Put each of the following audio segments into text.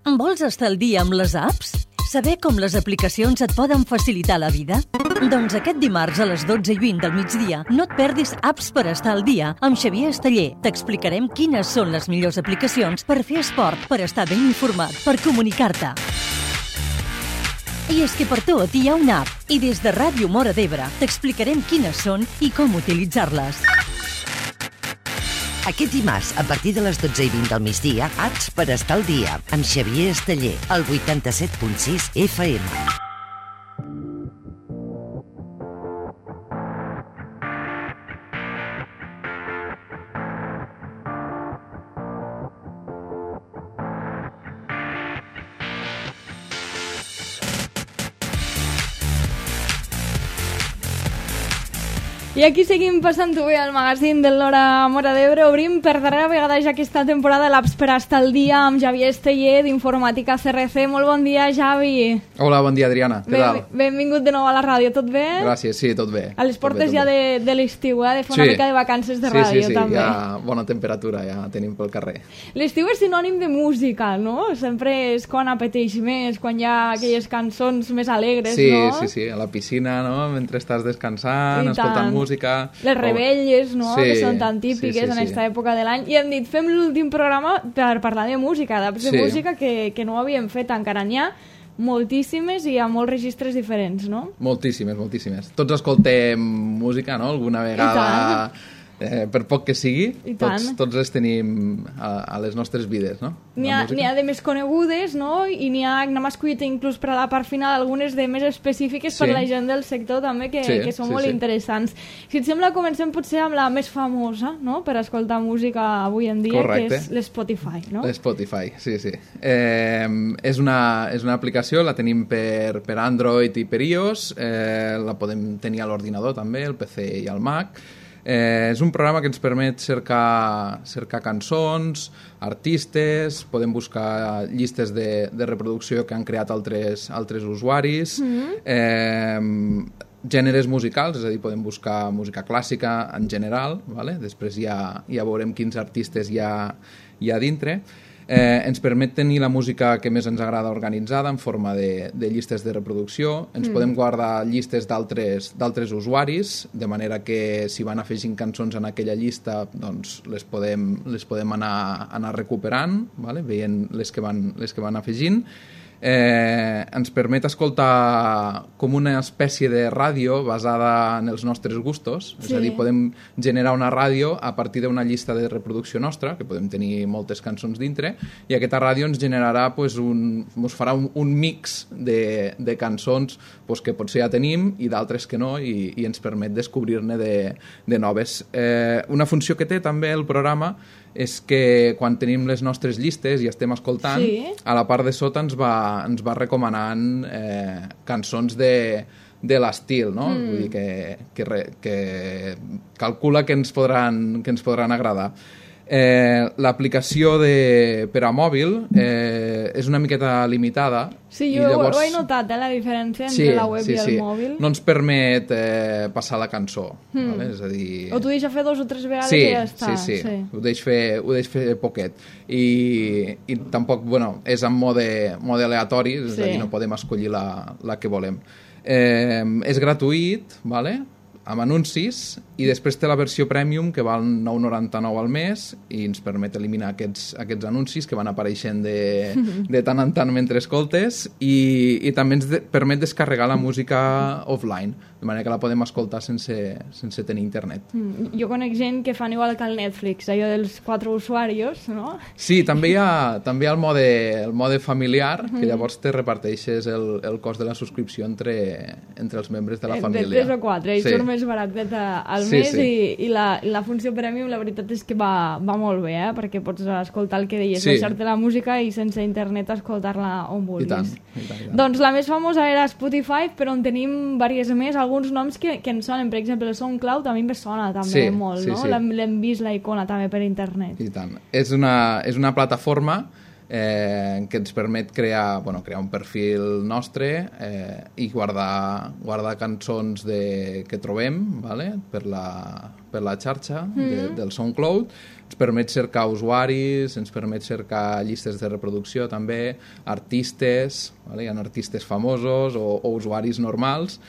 Vols estar al dia amb les apps? Saber com les aplicacions et poden facilitar la vida? Doncs aquest dimarts a les 12:20 del migdia no et perdis Apps per estar al dia amb Xavier Esteller. T'explicarem quines són les millors aplicacions per fer esport, per estar ben informat, per comunicar-te. I és que per tot hi ha una app i des de Ràdio Móra d'Ebre t'explicarem quines són i com utilitzar-les. Aquest dimarts, a partir de les 12:20 del migdia, Apps per estar al dia, amb Xavier Esteller, al 87.6 FM. I aquí seguim passant-ho bé al magazín del Nora Móra d'Ebre. Obrim per darrera vegada ja aquesta temporada l'Apps per estar al dia amb Xavier Esteller d'Informàtica CRC. Molt bon dia, Xavi. Hola, bon dia, Adriana. Què tal? Benvingut de nou a la ràdio. Tot bé? Gràcies, sí, tot bé. A les portes ja de l'estiu, de fer una mica de vacances de ràdio, també. Sí, ja bona temperatura ja tenim pel carrer. L'estiu és sinònim de música, no? Sempre és quan apeteix més, quan hi ha aquelles cançons més alegres, no? Sí, a la piscina, no? Mentre estàs descansant, escoltant música. Les rebelles, no? Sí, que són tan típiques en aquesta època de l'any. I hem dit, fem l'últim programa per parlar de música, d'apps de música que no ho havíem fet encara. N'hi ha moltíssimes i a molts registres diferents, no? Moltíssimes. Tots escoltem música, no? Alguna vegada... per poc que sigui, tots les tenim a les nostres vides, no? N'hi ha de més conegudes, no? I n'hem escollit inclús per a la part final algunes de més específiques per la gent del sector també, que són molt interessants. Si et sembla, comencem potser amb la més famosa, no?, per escoltar música avui en dia, que és l'Spotify, no? L'Spotify, sí. És una aplicació, la tenim per Android i per iOS, la podem tenir a l'ordinador també, el PC i el Mac. És un programa que ens permet cercar cançons, artistes, podem buscar llistes de reproducció que han creat altres usuaris, gèneres musicals, és a dir, podem buscar música clàssica en general, vale? Després ja veurem quins artistes hi ha dintre. Ens permet tenir la música que més ens agrada organitzada en forma de llistes de reproducció. Ens podem guardar llistes d'altres usuaris, de manera que si van afegint cançons en aquella llista, doncs les podem anar recuperant, vale? Veient les que van afegint. Ens permet escoltar com una espècie de ràdio basada en els nostres gustos, és a dir, podem generar una ràdio a partir d'una llista de reproducció nostra, que podem tenir moltes cançons dintre, i aquesta ràdio ens generarà, ens farà un mix de cançons que potser ja tenim i d'altres que no, i ens permet descobrir-ne de noves. Una funció que té també el programa és que quan tenim les nostres llistes i estem escoltant, a la part de sota ens va recomanant cançons de l'estil, no? Vull dir que calcula que ens podran agradar. L'aplicació per a mòbil és una miqueta limitada. Sí, jo ho he notat, la diferència entre la web i el mòbil. No ens permet passar la cançó. Vale? És a dir... O t'ho deixa fer 2 o 3 vegades i ja està. Sí. Ho deix fer poquet. I tampoc, és en mode aleatori, és a dir, no podem escollir la que volem. És gratuït, vale? Amb anuncis, i després té la versió premium que val 9,99 al mes i ens permet eliminar aquests anuncis que van apareixent de tant en tant mentre escoltes, i també ens permet descarregar la música offline, de manera que la podem escoltar sense tenir internet. Jo conec gent que fan igual que el Netflix, allò dels 4 usuaris, no? Sí, també hi ha el mode familiar, que llavors te reparteixes el cost de la subscripció entre els membres de la família. De 3 o 4, i surt més baratet al mes. I la funció premium, la veritat és que va molt bé, perquè pots escoltar el que deies, deixar-te la música i sense internet escoltar-la on vulguis. I tant. Doncs la més famosa era Spotify, però on tenim diverses més, alguns noms que ens sonen. Per exemple, el SoundCloud a mi em sona també molt, no? L'hem vist la icona també per internet. I tant. És una plataforma que ens permet crear un perfil nostre i guardar cançons que trobem, vale? per la xarxa del SoundCloud. Ens permet cercar usuaris, ens permet cercar llistes de reproducció també, artistes, vale? Hi ha artistes famosos o usuaris normals,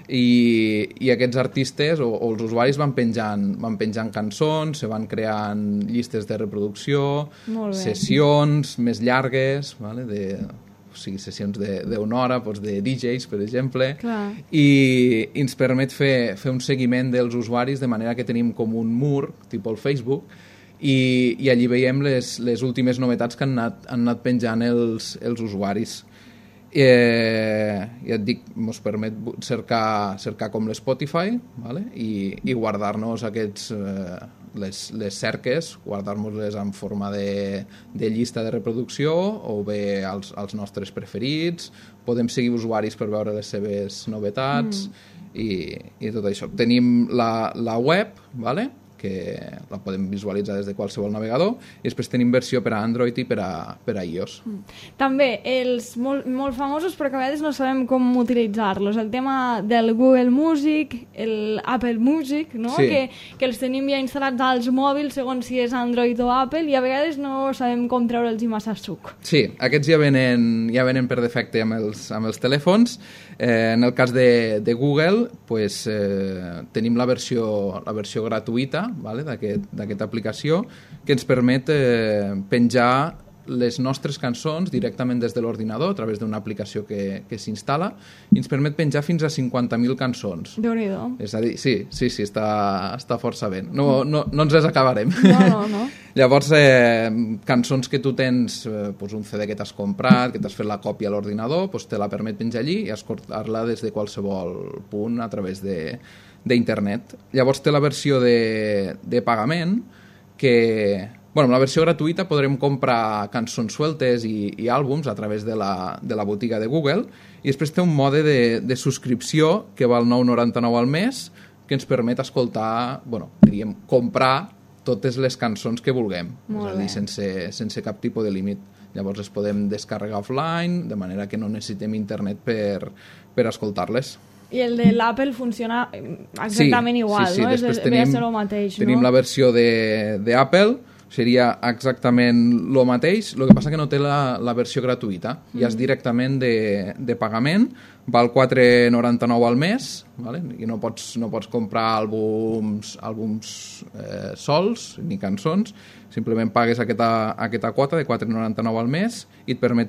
i aquests artistes o els usuaris van penjant cançons, se van creant llistes de reproducció, sessions més llargues, vale? Sessions d'una hora, de DJs, per exemple. I ens permet fer un seguiment dels usuaris, de manera que tenim com un mur, tipus el Facebook, i allí veiem les últimes novetats que han anat penjant els usuaris. Ja et dic, ens permet cercar com l'Spotify, vale? I guardar-nos les cerques, guardar-nos-les en forma de llista de reproducció o bé als nostres preferits. Podem seguir usuaris per veure les seves novetats i tot això. Tenim la web, vale? Que la podem visualitzar des de qualsevol navegador, i després tenim versió per a Android i per a iOS. També els molt famosos, però que a vegades no sabem com utilitzar-los. El tema del Google Music, l'Apple Music, no? Sí. Que els tenim ja instal·lats als mòbils, segons si és Android o Apple, i a vegades no sabem com treure'ls massa suc. Sí, aquests ja venen per defecte amb els telèfons. En el cas de Google, pues, tenim la versió gratuïta, vale, d'aquesta aplicació, que ens permet penjar les nostres cançons directament des de l'ordinador a través d'una aplicació que s'instal·la, i ens permet penjar fins a 50.000 cançons. Déu-n'hi-do. És a dir, sí, està força bé. No ens les acabarem. No. Llavors, cançons que tu tens, un CD que t'has comprat, que t'has fet la còpia a l'ordinador, te la permet penjar allí i escoltar-la des de qualsevol punt a través d'internet. Llavors té la versió de pagament, que amb la versió gratuïta podrem comprar cançons sueltes i àlbums a través de la botiga de Google, i després té un mode de subscripció que val 9,99 al mes, que ens permet escoltar, comprar totes les cançons que vulguem, és a dir, sense cap tipus de límit. Llavors les podem descarregar offline, de manera que no necessitem internet per escoltar-les. I el de l'Apple funciona exactament igual, sí, no? Després tenim la versió d'Apple, seria exactament el mateix, el que passa que no té la versió gratuïta, ja és directament de pagament, val 4,99 al mes, vale? I no pots comprar àlbums sols ni cançons, simplement pagues aquesta quota de 4,99 al mes i et permet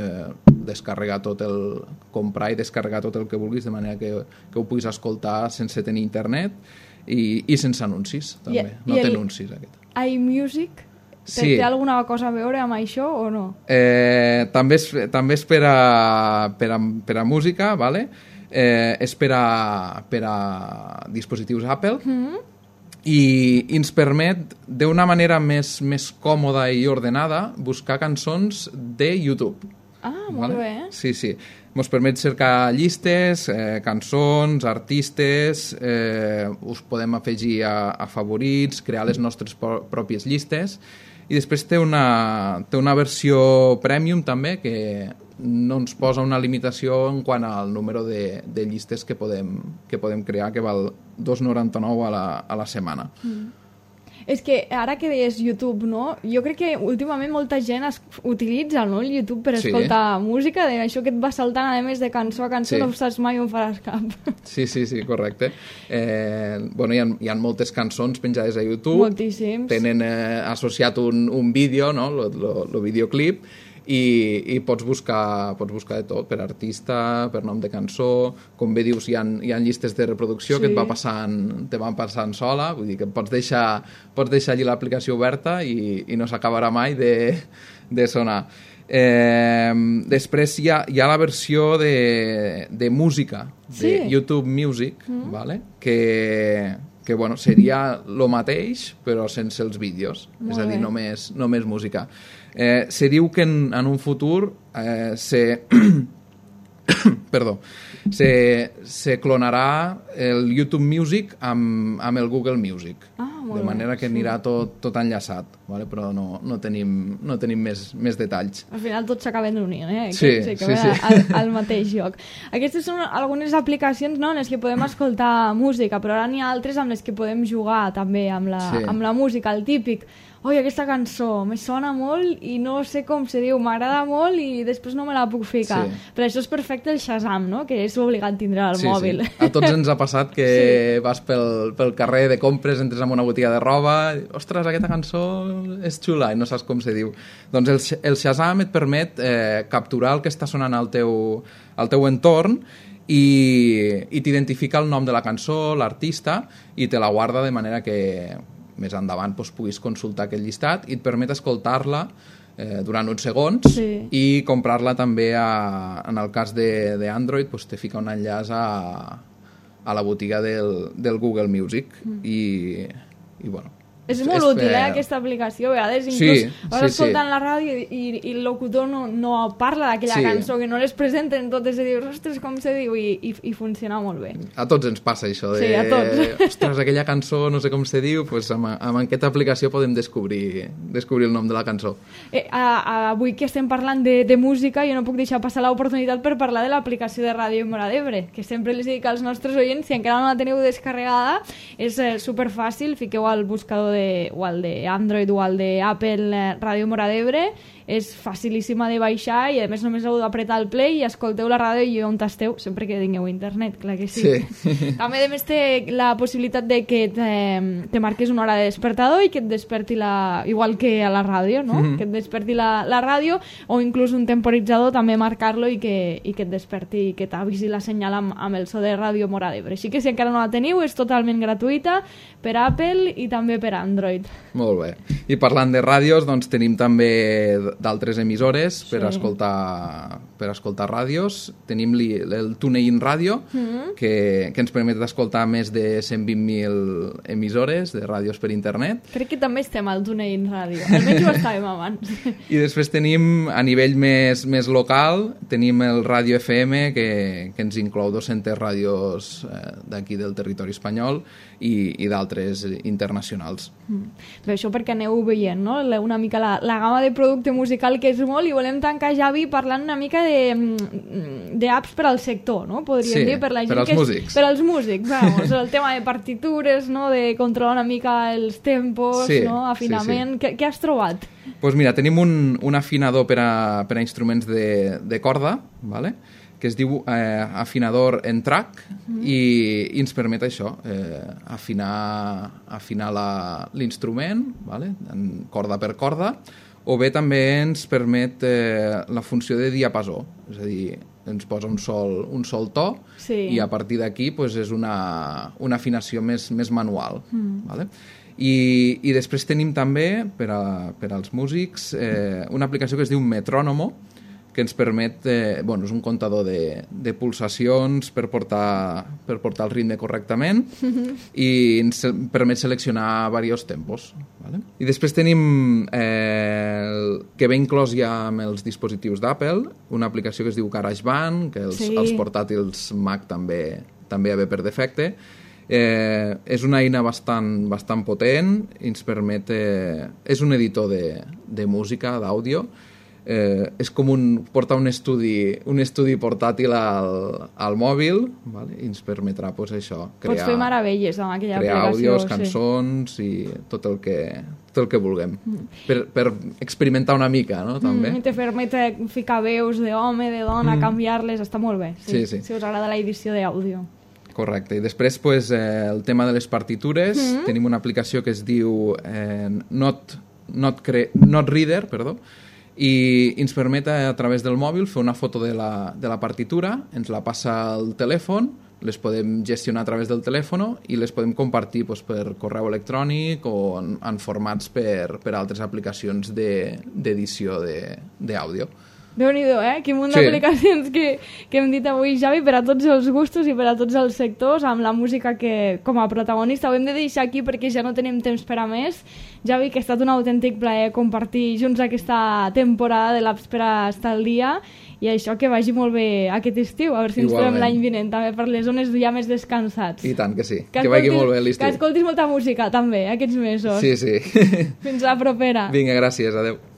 comprar i descarregar tot el que vulguis, de manera que ho puguis escoltar sense tenir internet i sense anuncis, també. No té anuncis, aquest. iMusic, té alguna cosa a veure amb això o no? També és per a música, vale? És per a dispositius Apple, i ens permet, d'una manera més còmoda i ordenada, buscar cançons de YouTube. Molt bé. Sí. Ens permet cercar llistes, cançons, artistes, us podem afegir a favorits, crear les nostres pròpies llistes, i després té una versió premium també, que no ens posa una limitació en quant al número de llistes que podem crear, que val 2,99 a la setmana. És que ara que deies YouTube, no? Jo crec que últimament molta gent utilitza, no, el YouTube per escoltar música, això que et va saltant a més de cançó a cançó, no saps mai on faràs cap. Sí, correcte. Hi ha moltes cançons penjades a YouTube. Moltíssims. Tenen associat un vídeo, no?, el videoclip, i pots buscar de tot, per artista, per nom de cançó, com bé dius, hi ha llistes de reproducció que te van passant sola, vull dir que pots deixar allí l'aplicació oberta i no s'acabarà mai de sonar. Després hi ha la versió de música, de YouTube Music, vale? que seria el mateix però sense els vídeos, és a dir, només música. Se diu que en un futur perdó, se clonarà el YouTube Music amb el Google Music. De manera que anirà tot enllaçat, vale? Però no tenim més detalls. Al final tot s'acaben d'unir, Sí. Al mateix lloc. Aquestes són algunes aplicacions, no?, en les que podem escoltar música, però ara n'hi ha altres amb les que podem jugar també amb la música, el típic. Oi, aquesta cançó me sona molt i no sé com se diu, m'agrada molt i després no me la puc ficar. Sí. Per això és perfecte el Shazam, no?, que és obligat tindre al mòbil. Sí. A tots ens ha passat que vas pel carrer de compres, entres en una botiga de roba, ostres, aquesta cançó és xula i no saps com se diu. Doncs el Shazam et permet capturar el que està sonant al teu entorn i t'identifica el nom de la cançó, l'artista, i te la guarda de manera que més endavant puguis consultar aquest llistat i et permet escoltar-la durant uns segons i comprar-la també, en el cas d'Android, te fica un enllaç a la botiga del Google Music i bueno, és molt útil, aquesta aplicació. A vegades inclús vas escoltant la ràdio i el locutor no parla d'aquella cançó, que no les presenten totes i dius, ostres, com se diu, i funciona molt bé. A tots ens passa això de, a tots. Ostres, aquella cançó no sé com se diu, doncs amb aquesta aplicació podem descobrir el nom de la cançó. Avui que estem parlant de música, jo no puc deixar passar l'oportunitat per parlar de l'aplicació de Ràdio Móra d'Ebre, que sempre les dic als nostres oients, si encara no la teniu descarregada, és superfàcil, fiqueu al buscador o al d'Android o al d'Apple Ràdio Móra d'Ebre, és facilíssima de baixar i a més només heu d'apretar el play i escolteu la ràdio i on esteu, sempre que tingueu internet, clar que sí. També a més té la possibilitat de que te marquis una hora de despertador i que et desperti igual que a la ràdio, no? Que et desperti la ràdio, o inclús un temporitzador també marcar-lo i que et desperti i que t'avisi la senyal amb el so de Ràdio Móra d'Ebre. Així que si encara no la teniu és totalment gratuïta per Apple i també per Android. Molt bé. I parlant de ràdios, doncs tenim també d'altres emissores per escoltar ràdios. Tenim el TuneIn Ràdio, que ens permet escoltar més de 120.000 emissores de ràdios per internet. Crec que també estem al TuneIn Ràdio. Almenys ho estàvem abans. I després tenim, a nivell més local, tenim el Ràdio FM, que ens inclou 200 ràdios d'aquí del territori espanyol i d'altres internacionals. Però això perquè aneu veient, no?, una mica la gamma de producte musical que és molt, i volem tancar, Javi, parlant una mica d'apps per al sector, no?, podríem dir, per la gent músics. Per als músics, vamos, el tema de partitures, no?, de controlar una mica els tempos, no?, afinament. Què has trobat? Doncs mira, tenim un afinador per a instruments de corda, vale?, que es diu afinador en track i ens permet això, afinar l'instrument, vale? En corda per corda, o bé també ens permet la funció de diapasó, és a dir, ens posa un sol to i a partir d'aquí és una afinació més manual. Vale? I després tenim també, per als músics, una aplicació que es diu Metrónomo, que ens permet, és un comptador de pulsacions per portar el ritme correctament i ens permet seleccionar diversos tempos. Vale? I després tenim que ve inclòs ja amb els dispositius d'Apple, una aplicació que es diu GarageBand, que els portàtils Mac també ve per defecte. És una eina bastant potent, ens permet... és un editor de música, d'àudio. És com portar un estudi portàtil al mòbil, vale? I ens permetrà això, pots fer meravelles amb aquella aplicació, crear àudios, sí. Cançons i tot el que vulguem per experimentar una mica, no? També. Te permet ficar veus d'home, de dona, canviar-les, està molt bé, si us agrada l'edició d'àudio. Correcte, i després el tema de les partitures, tenim una aplicació que es diu Not Reader, i ens permet a través del mòbil fer una foto de la partitura, ens la passa al telèfon, les podem gestionar a través del telèfon i les podem compartir per correu electrònic o en formats per altres aplicacions d'edició d'àudio. Déu-n'hi-do, quin munt d'aplicacions que hem dit avui, Javi, per a tots els gustos i per a tots els sectors, amb la música que, com a protagonista, ho hem de deixar aquí perquè ja no tenim temps per a més. Javi, que ha estat un autèntic plaer compartir junts aquesta temporada de l'Apps per a estar al dia, i això, que vagi molt bé aquest estiu, a veure si ens trobem l'any vinent, també per les zones ja més descansats. I tant que sí, que vagi molt bé l'estiu. Que escoltis molta música, també, aquests mesos. Sí. Fins la propera. Vinga, gràcies, adeu.